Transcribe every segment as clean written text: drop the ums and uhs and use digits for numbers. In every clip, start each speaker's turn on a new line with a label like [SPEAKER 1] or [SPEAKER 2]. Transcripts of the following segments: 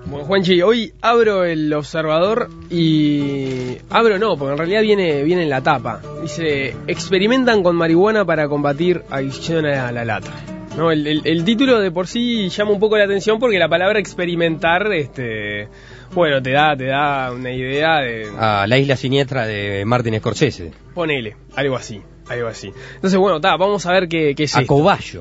[SPEAKER 1] Bueno, Juanchi, hoy abro el Observador y... Abro no, porque en realidad viene en la tapa. Dice, experimentan con marihuana para combatir adicción a la lata. No, el título de por sí llama un poco la atención porque la palabra experimentar, bueno, te da una idea de...
[SPEAKER 2] La isla siniestra de Martin Scorsese.
[SPEAKER 1] Ponele, algo así. Entonces, bueno, vamos a ver qué es
[SPEAKER 2] a
[SPEAKER 1] esto.
[SPEAKER 2] cobayo.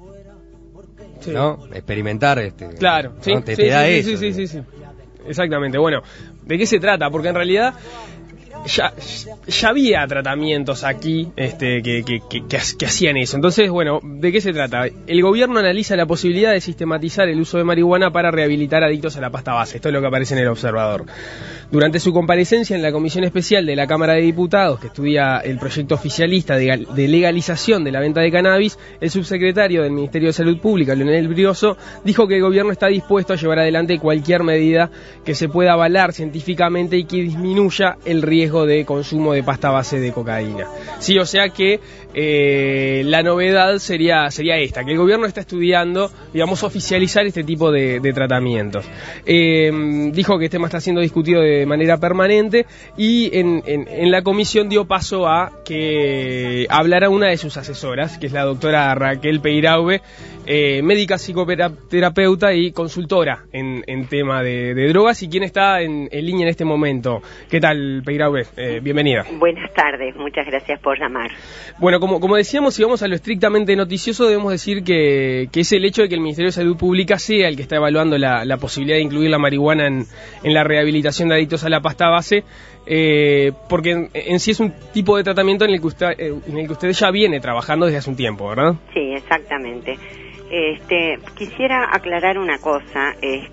[SPEAKER 1] Sí.
[SPEAKER 2] ¿No? Experimentar,
[SPEAKER 1] claro, sí,
[SPEAKER 2] ¿no? Te da eso.
[SPEAKER 1] Sí. Exactamente, bueno, ¿de qué se trata? Porque en realidad ya había tratamientos aquí que hacían eso. Entonces, bueno, ¿de qué se trata? El gobierno analiza la posibilidad de sistematizar el uso de marihuana para rehabilitar adictos a la pasta base. Esto es lo que aparece en el Observador. Durante su comparecencia en la Comisión Especial de la Cámara de Diputados, que estudia el proyecto oficialista de legalización de la venta de cannabis, el subsecretario del Ministerio de Salud Pública, Leonel Brioso, dijo que el gobierno está dispuesto a llevar adelante cualquier medida que se pueda avalar científicamente y que disminuya el riesgo de consumo de pasta base de cocaína. Sí, o sea que la novedad sería esta, que el gobierno está estudiando, digamos, oficializar este tipo de tratamientos. Dijo que este tema está siendo discutido de manera permanente y en la comisión dio paso a que hablara una de sus asesoras, que es la doctora Raquel Peiraube, médica psicoterapeuta y consultora en tema de drogas, y quien está en línea en este momento. ¿Qué tal, Peiraube? Bienvenida.
[SPEAKER 3] Buenas tardes, muchas gracias por llamar.
[SPEAKER 1] Bueno, como decíamos, si vamos a lo estrictamente noticioso, debemos decir que es el hecho de que el Ministerio de Salud Pública sea el que está evaluando la posibilidad de incluir la marihuana en la rehabilitación de adictos a la pasta base, porque en sí es un tipo de tratamiento en el que usted ya viene trabajando desde hace un tiempo, ¿verdad?
[SPEAKER 3] Sí, exactamente. Quisiera aclarar una cosa.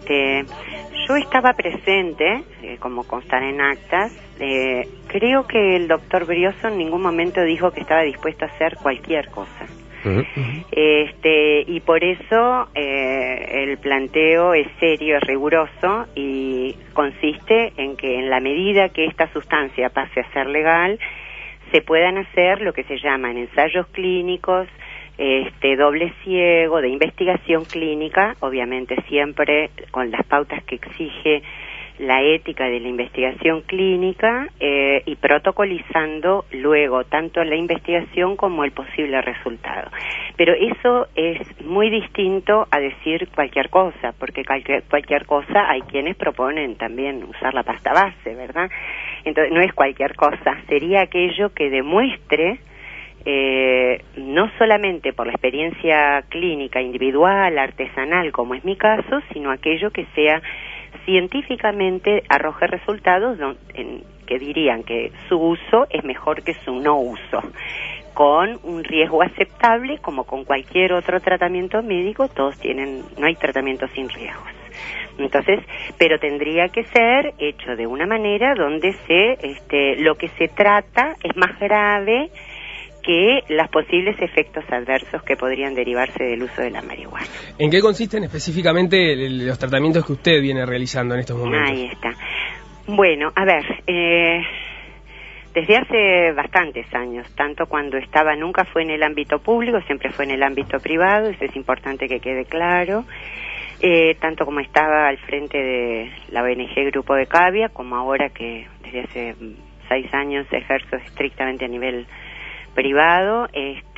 [SPEAKER 3] Yo estaba presente, como constará en actas. Creo que el doctor Brioso en ningún momento dijo que estaba dispuesto a hacer cualquier cosa. Y por eso el planteo es serio, es riguroso y consiste en que en la medida que esta sustancia pase a ser legal, se puedan hacer lo que se llaman ensayos clínicos, doble ciego, de investigación clínica, obviamente siempre con las pautas que exige la ética de la investigación clínica, y protocolizando luego tanto la investigación como el posible resultado. Pero eso es muy distinto a decir cualquier cosa, porque cualquier cosa hay quienes proponen también usar la pasta base, ¿verdad? Entonces no es cualquier cosa, sería aquello que demuestre, no solamente por la experiencia clínica individual, artesanal, como es mi caso, sino aquello que sea científicamente arroje resultados que dirían que su uso es mejor que su no uso, con un riesgo aceptable, como con cualquier otro tratamiento médico. No hay tratamiento sin riesgos. Entonces, pero tendría que ser hecho de una manera donde lo que se trata es más grave que los posibles efectos adversos que podrían derivarse del uso de la marihuana.
[SPEAKER 1] ¿En qué consisten específicamente los tratamientos que usted viene realizando en estos momentos?
[SPEAKER 3] Ahí está. Bueno, a ver, desde hace bastantes años, tanto cuando nunca fue en el ámbito público, siempre fue en el ámbito privado, eso es importante que quede claro, tanto como estaba al frente de la ONG Grupo de Cavia, como ahora que desde hace 6 años ejerzo estrictamente a nivel privado.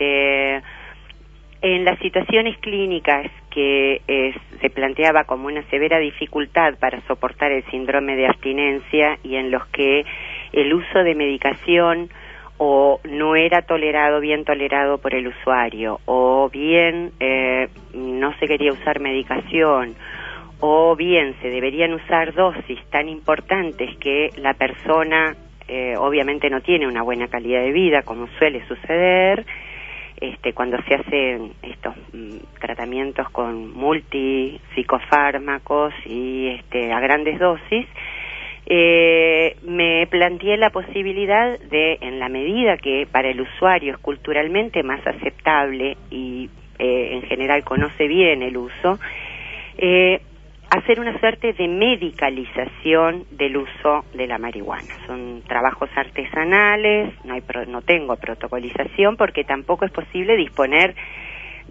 [SPEAKER 3] En las situaciones clínicas que se planteaba como una severa dificultad para soportar el síndrome de abstinencia y en los que el uso de medicación o no era bien tolerado por el usuario, o bien no se quería usar medicación, o bien se deberían usar dosis tan importantes que la persona obviamente no tiene una buena calidad de vida, como suele suceder cuando se hacen estos tratamientos con multipsicofármacos y a grandes dosis. Me planteé la posibilidad de, en la medida que para el usuario es culturalmente más aceptable y en general conoce bien el uso, hacer una suerte de medicalización del uso de la marihuana. Son trabajos artesanales, no tengo protocolización porque tampoco es posible disponer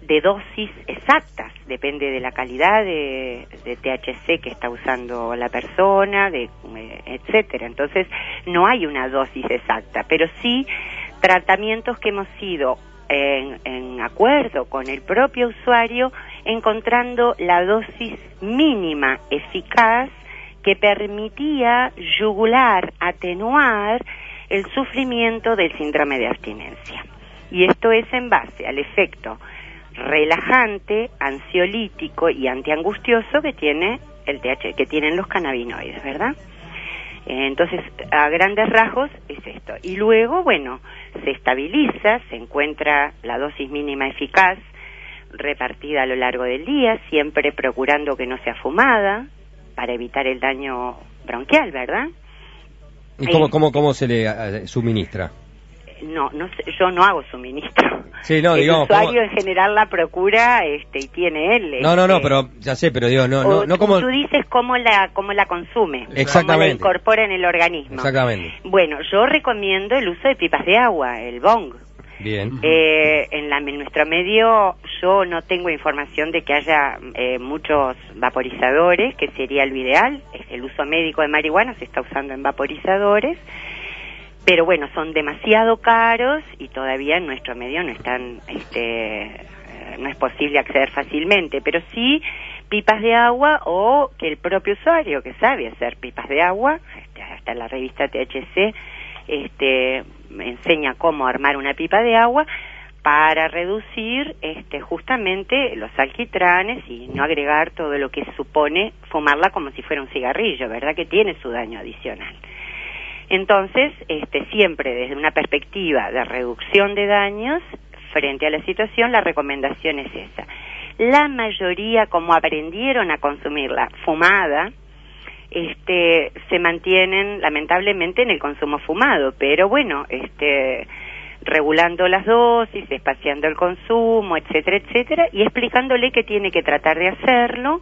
[SPEAKER 3] de dosis exactas, depende de la calidad de THC que está usando la persona, etcétera. Entonces no hay una dosis exacta, pero sí tratamientos que hemos ido en acuerdo con el propio usuario, encontrando la dosis mínima eficaz que permitía yugular, atenuar el sufrimiento del síndrome de abstinencia. Y esto es en base al efecto relajante, ansiolítico y antiangustioso que tiene el THC, que tienen los cannabinoides, ¿verdad? Entonces, a grandes rasgos es esto. Y luego, bueno, se estabiliza, se encuentra la dosis mínima eficaz repartida a lo largo del día, siempre procurando que no sea fumada, para evitar el daño bronquial, ¿verdad?
[SPEAKER 2] ¿Y cómo se le suministra?
[SPEAKER 3] No sé, yo no hago suministro.
[SPEAKER 2] Sí, no,
[SPEAKER 3] el
[SPEAKER 2] digamos,
[SPEAKER 3] usuario en general la procura y tiene él.
[SPEAKER 2] No, pero ya sé, pero digo, no como...
[SPEAKER 3] Tú dices cómo la consume,
[SPEAKER 2] exactamente,
[SPEAKER 3] cómo la incorpora en el organismo.
[SPEAKER 2] Exactamente.
[SPEAKER 3] Bueno, yo recomiendo el uso de pipas de agua, el bong.
[SPEAKER 2] Bien.
[SPEAKER 3] En nuestro medio yo no tengo información de que haya muchos vaporizadores, que sería lo ideal. El uso médico de marihuana se está usando en vaporizadores, pero bueno, son demasiado caros y todavía en nuestro medio no están, no es posible acceder fácilmente, pero sí pipas de agua, o que el propio usuario que sabe hacer pipas de agua, hasta la revista THC enseña cómo armar una pipa de agua para reducir justamente los alquitranes y no agregar todo lo que supone fumarla como si fuera un cigarrillo, ¿verdad? Que tiene su daño adicional. Entonces, siempre desde una perspectiva de reducción de daños frente a la situación, la recomendación es esa. La mayoría, como aprendieron a consumirla fumada, se mantienen lamentablemente en el consumo fumado, pero bueno, regulando las dosis, espaciando el consumo, etcétera, etcétera, y explicándole que tiene que tratar de hacerlo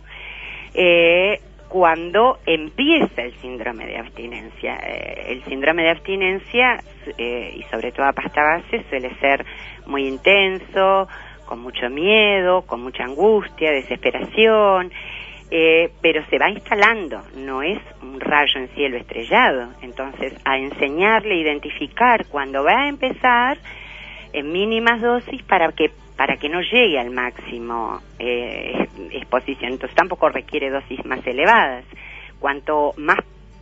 [SPEAKER 3] cuando empieza el síndrome de abstinencia. El síndrome de abstinencia, y sobre todo a pasta base, suele ser muy intenso, con mucho miedo, con mucha angustia, desesperación, pero se va instalando, no es un rayo en cielo estrellado. Entonces, a enseñarle a identificar cuando va a empezar en mínimas dosis para que no llegue al máximo exposición. Entonces tampoco requiere dosis más elevadas. Cuanto más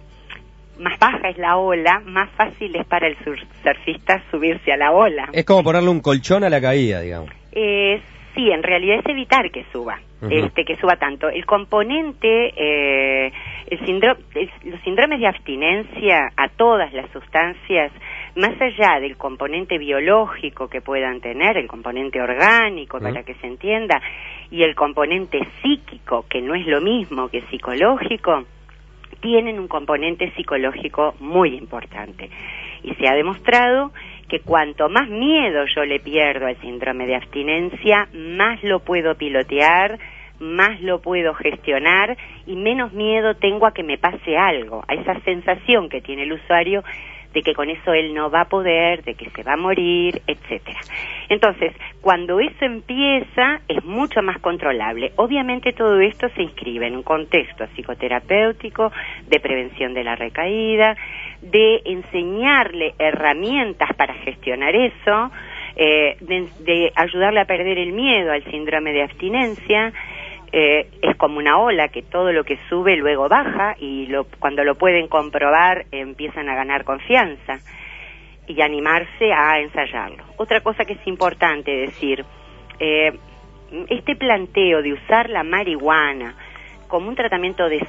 [SPEAKER 3] baja es la ola, más fácil es para el surfista subirse a la ola.
[SPEAKER 2] Es como ponerle un colchón a la caída, digamos.
[SPEAKER 3] Sí, en realidad es evitar que suba, que suba tanto. El componente, los síndromes de abstinencia a todas las sustancias, más allá del componente biológico que puedan tener, el componente orgánico, para que se entienda, y el componente psíquico, que no es lo mismo que psicológico, tienen un componente psicológico muy importante. Y se ha demostrado que cuanto más miedo yo le pierdo al síndrome de abstinencia, más lo puedo pilotear, más lo puedo gestionar y menos miedo tengo a que me pase algo, a esa sensación que tiene el usuario de que con eso él no va a poder, de que se va a morir, etcétera. Entonces, cuando eso empieza, es mucho más controlable. Obviamente todo esto se inscribe en un contexto psicoterapéutico, de prevención de la recaída, de enseñarle herramientas para gestionar eso, de ayudarle a perder el miedo al síndrome de abstinencia. Es como una ola que todo lo que sube luego baja y cuando lo pueden comprobar empiezan a ganar confianza y animarse a ensayarlo. Otra cosa que es importante decir, este planteo de usar la marihuana como un tratamiento de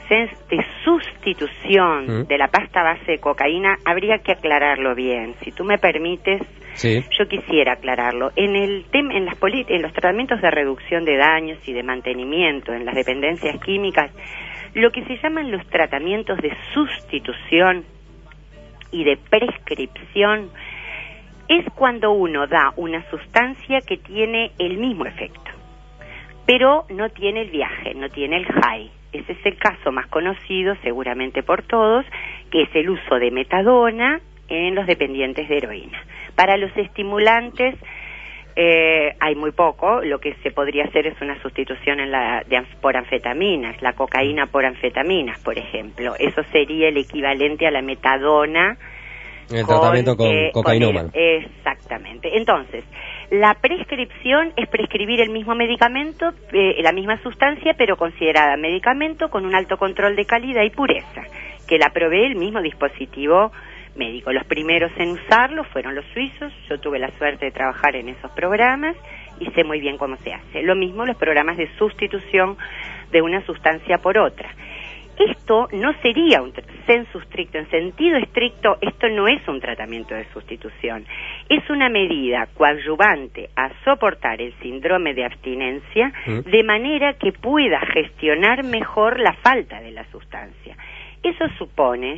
[SPEAKER 3] sustitución de la pasta base de cocaína, habría que aclararlo bien. Si tú me permites, sí, yo quisiera aclararlo. En los tratamientos de reducción de daños y de mantenimiento en las dependencias químicas, lo que se llaman los tratamientos de sustitución y de prescripción es cuando uno da una sustancia que tiene el mismo efecto, pero no tiene el viaje, no tiene el high. Ese es el caso más conocido, seguramente por todos, que es el uso de metadona en los dependientes de heroína. Para los estimulantes Hay muy poco. Lo que se podría hacer es una sustitución por anfetaminas, la cocaína por anfetaminas, por ejemplo. Eso sería el equivalente a la metadona.
[SPEAKER 2] El tratamiento con cocainómano.
[SPEAKER 3] Exactamente. Entonces, la prescripción es prescribir el mismo medicamento, la misma sustancia, pero considerada medicamento con un alto control de calidad y pureza, que la provee el mismo dispositivo médico. Los primeros en usarlo fueron los suizos. Yo tuve la suerte de trabajar en esos programas y sé muy bien cómo se hace. Lo mismo los programas de sustitución de una sustancia por otra. Esto no sería un sensu stricto, en sentido estricto, esto no es un tratamiento de sustitución, es una medida coadyuvante a soportar el síndrome de abstinencia de manera que pueda gestionar mejor la falta de la sustancia. Eso supone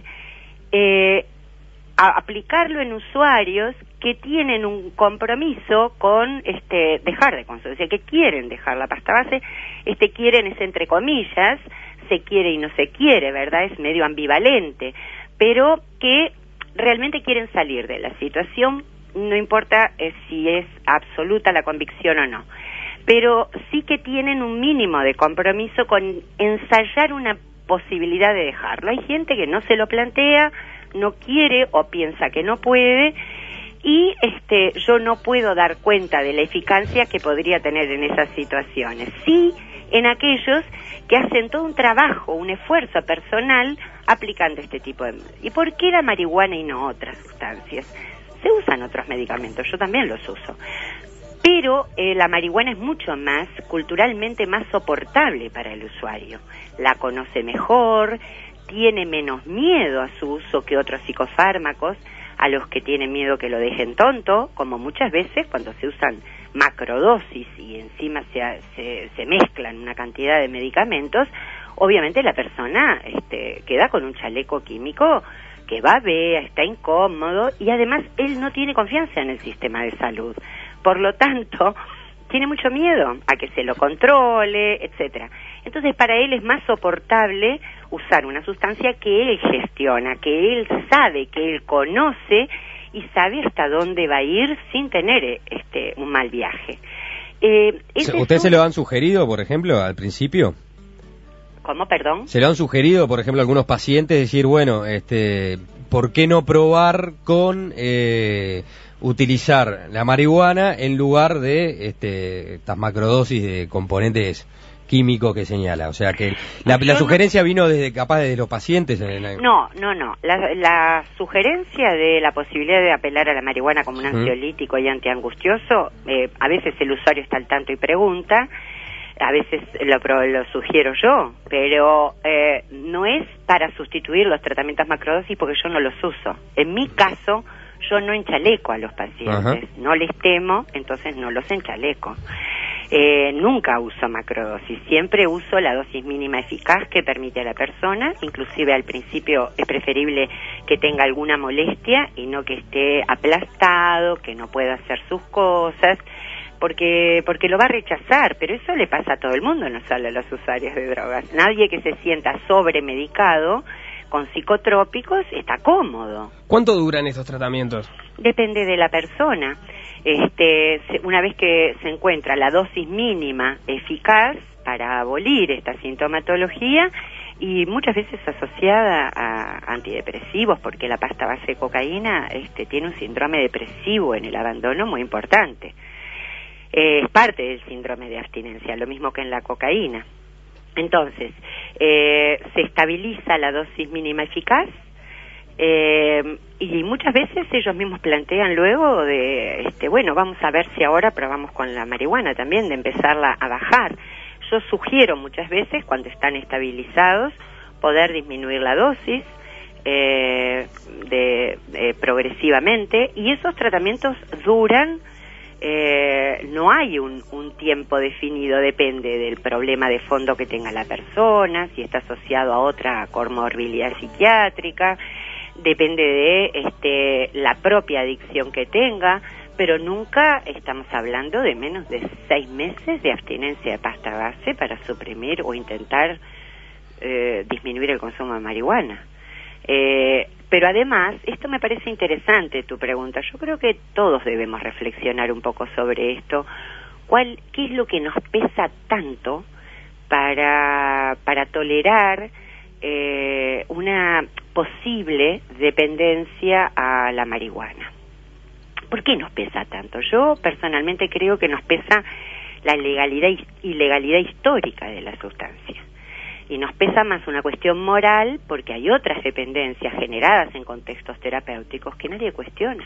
[SPEAKER 3] aplicarlo en usuarios que tienen un compromiso con dejar de consumir, o sea, que quieren dejar la pasta base, quieren es entre comillas, se quiere y no se quiere, ¿verdad? Es medio ambivalente, pero que realmente quieren salir de la situación, no importa si es absoluta la convicción o no, pero sí que tienen un mínimo de compromiso con ensayar una posibilidad de dejarlo. Hay gente que no se lo plantea, no quiere o piensa que no puede, y yo no puedo dar cuenta de la eficacia que podría tener en esas situaciones. Sí, en aquellos que hacen todo un trabajo, un esfuerzo personal aplicando este tipo de... ¿Y por qué la marihuana y no otras sustancias? Se usan otros medicamentos, yo también los uso. Pero la marihuana es mucho más, culturalmente más soportable para el usuario. La conoce mejor, tiene menos miedo a su uso que otros psicofármacos, a los que tienen miedo que lo dejen tonto, como muchas veces cuando se usan macrodosis y encima se mezclan una cantidad de medicamentos, obviamente la persona queda con un chaleco químico que babea, está incómodo y además él no tiene confianza en el sistema de salud. Por lo tanto, tiene mucho miedo a que se lo controle, etcétera. Entonces, para él es más soportable usar una sustancia que él gestiona, que él sabe, que él conoce y sabe hasta dónde va a ir sin tener un mal viaje.
[SPEAKER 2] ¿Usted se lo han sugerido, por ejemplo, al principio?
[SPEAKER 3] ¿Cómo, perdón?
[SPEAKER 2] ¿Se lo han sugerido, por ejemplo, a algunos pacientes, decir, bueno, ¿por qué no probar con utilizar la marihuana en lugar de estas macrodosis de componentes químicos que señala? O sea, que la sugerencia vino desde los pacientes.
[SPEAKER 3] No. La sugerencia de la posibilidad de apelar a la marihuana como un ansiolítico y antiangustioso, a veces el usuario está al tanto y pregunta, a veces lo sugiero yo, pero no es para sustituir los tratamientos macrodosis porque yo no los uso. En mi caso, yo no enchaleco a los pacientes, no les temo, entonces no los enchaleco. Nunca uso macrodosis, siempre uso la dosis mínima eficaz que permite a la persona, inclusive al principio es preferible que tenga alguna molestia y no que esté aplastado, que no pueda hacer sus cosas, porque lo va a rechazar, pero eso le pasa a todo el mundo, no solo a los usuarios de drogas. Nadie que se sienta sobremedicado con psicotrópicos está cómodo.
[SPEAKER 1] ¿Cuánto duran estos tratamientos?
[SPEAKER 3] Depende de la persona. Una vez que se encuentra la dosis mínima eficaz para abolir esta sintomatología, y muchas veces asociada a antidepresivos, porque la pasta base de cocaína tiene un síndrome depresivo en el abandono muy importante. Es parte del síndrome de abstinencia, lo mismo que en la cocaína. Entonces, se estabiliza la dosis mínima eficaz, y muchas veces ellos mismos plantean luego bueno, vamos a ver si ahora probamos con la marihuana también, de empezarla a bajar. Yo sugiero muchas veces, cuando están estabilizados, poder disminuir la dosis progresivamente, y esos tratamientos duran. No hay un tiempo definido, depende del problema de fondo que tenga la persona, si está asociado a otra comorbilidad psiquiátrica, depende de la propia adicción que tenga, pero nunca estamos hablando de menos de 6 meses de abstinencia de pasta base para suprimir o intentar disminuir el consumo de marihuana. Pero además, esto me parece interesante tu pregunta, yo creo que todos debemos reflexionar un poco sobre esto. ¿Qué es lo que nos pesa tanto para tolerar una posible dependencia a la marihuana? ¿Por qué nos pesa tanto? Yo personalmente creo que nos pesa la legalidad y ilegalidad histórica de la sustancia. Y nos pesa más una cuestión moral porque hay otras dependencias generadas en contextos terapéuticos que nadie cuestiona.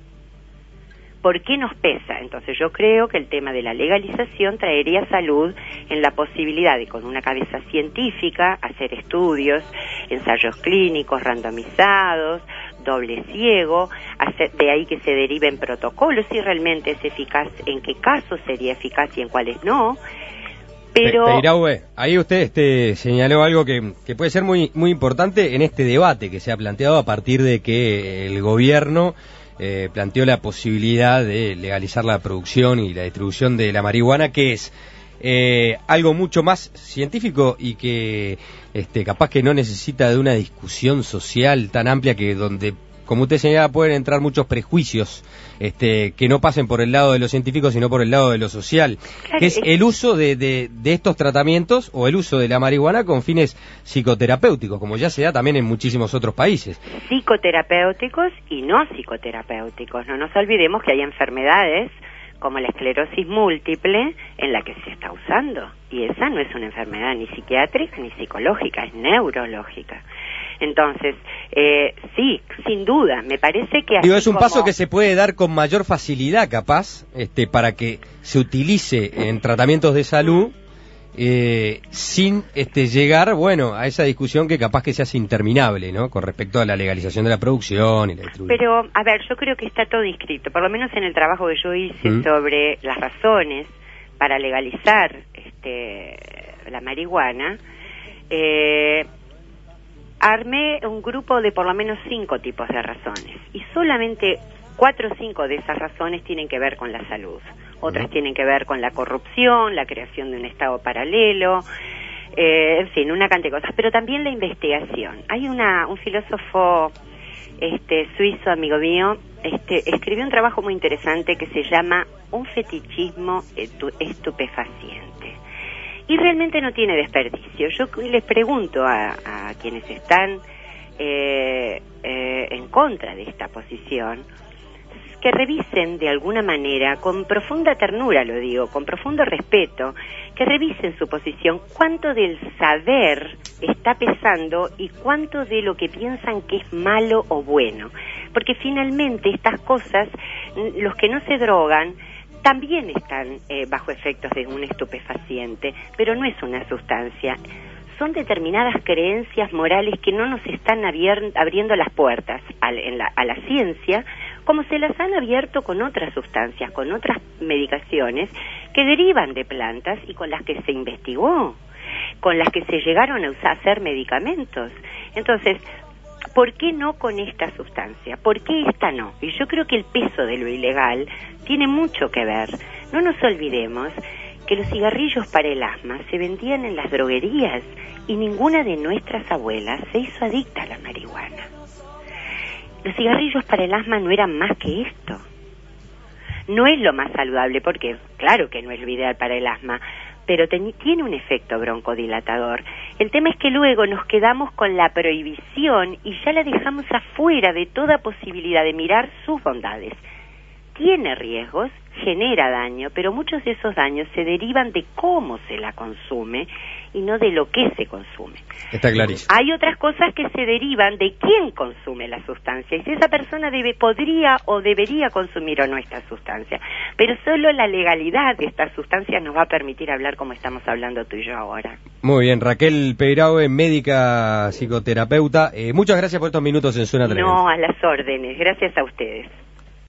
[SPEAKER 3] ¿Por qué nos pesa? Entonces yo creo que el tema de la legalización traería salud en la posibilidad de, con una cabeza científica, hacer estudios, ensayos clínicos randomizados, doble ciego, de ahí que se deriven protocolos, si realmente es eficaz, en qué casos sería eficaz y en cuáles no. Pero
[SPEAKER 2] Peiraue, ahí usted señaló algo que puede ser muy importante en este debate que se ha planteado a partir de que el gobierno planteó la posibilidad de legalizar la producción y la distribución de la marihuana, que es algo mucho más científico y que capaz que no necesita de una discusión social tan amplia, que donde, como usted señala, pueden entrar muchos prejuicios que no pasen por el lado de lo científico, sino por el lado de lo social, que es el uso de estos tratamientos o el uso de la marihuana con fines psicoterapéuticos, como ya se da también en muchísimos otros países.
[SPEAKER 3] Psicoterapéuticos y no psicoterapéuticos. No nos olvidemos que hay enfermedades como la esclerosis múltiple en la que se está usando, y esa no es una enfermedad ni psiquiátrica ni psicológica, es neurológica. Entonces, sí, sin duda, me parece que...
[SPEAKER 2] es un paso que se puede dar con mayor facilidad, capaz, para que se utilice en tratamientos de salud, sin llegar, bueno, a esa discusión que capaz que se hace interminable, ¿no?, con respecto a la legalización de la producción y la distribución.
[SPEAKER 3] Pero, a ver, yo creo que está todo inscrito, por lo menos en el trabajo que yo hice sobre las razones para legalizar la marihuana, armé un grupo de por lo menos 5 tipos de razones, y solamente 4 o 5 de esas razones tienen que ver con la salud. Otras tienen que ver con la corrupción, la creación de un estado paralelo, en fin, una cantidad de cosas, pero también la investigación. Hay un filósofo suizo, amigo mío, escribió un trabajo muy interesante que se llama Un fetichismo estupefaciente. Y realmente no tiene desperdicio. Yo les pregunto a quienes están en contra de esta posición, que revisen de alguna manera, con profunda ternura lo digo, con profundo respeto, que revisen su posición, cuánto del saber está pesando y cuánto de lo que piensan que es malo o bueno. Porque finalmente estas cosas, los que no se drogan, también están bajo efectos de un estupefaciente, pero no es una sustancia. Son determinadas creencias morales que no nos están abriendo las puertas a la ciencia, como se las han abierto con otras sustancias, con otras medicaciones que derivan de plantas y con las que se investigó, con las que se llegaron a hacer medicamentos. Entonces, ¿por qué no con esta sustancia? ¿Por qué esta no? Y yo creo que el peso de lo ilegal tiene mucho que ver. No nos olvidemos que los cigarrillos para el asma se vendían en las droguerías y ninguna de nuestras abuelas se hizo adicta a la marihuana. Los cigarrillos para el asma no eran más que esto. No es lo más saludable porque, claro que no es lo ideal para el asma, pero tiene un efecto broncodilatador. El tema es que luego nos quedamos con la prohibición y ya la dejamos afuera de toda posibilidad de mirar sus bondades. Tiene riesgos, genera daño, pero muchos de esos daños se derivan de cómo se la consume y no de lo que se consume.
[SPEAKER 2] Está clarísimo.
[SPEAKER 3] Hay otras cosas que se derivan de quién consume la sustancia y si esa persona podría o debería consumir o no esta sustancia. Pero solo la legalidad de estas sustancias nos va a permitir hablar como estamos hablando tú y yo ahora.
[SPEAKER 2] Muy bien, Raquel Peiraue, médica psicoterapeuta. Muchas gracias por estos minutos en Zona Tremenda.
[SPEAKER 3] No, a las órdenes. Gracias a ustedes.